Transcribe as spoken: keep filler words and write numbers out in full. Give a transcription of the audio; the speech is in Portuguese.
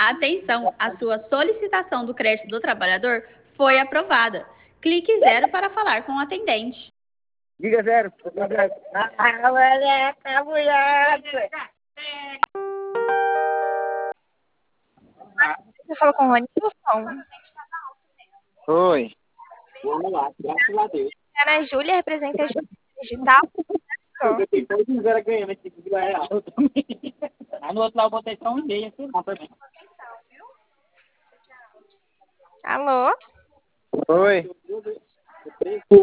Atenção, a sua solicitação do crédito do trabalhador foi aprovada. Clique zero para falar com o atendente. Diga zero. Ah, moleque, moleque. Você falou com o Ronilson? Oi. Vamos lá, graças a Deus. Ana Júlia representa a digital. Eu tenho dois zero ganhando esse Vila Real também. Aí no outro lado eu botei só um e-mail aqui, não, também. Alô? Oi.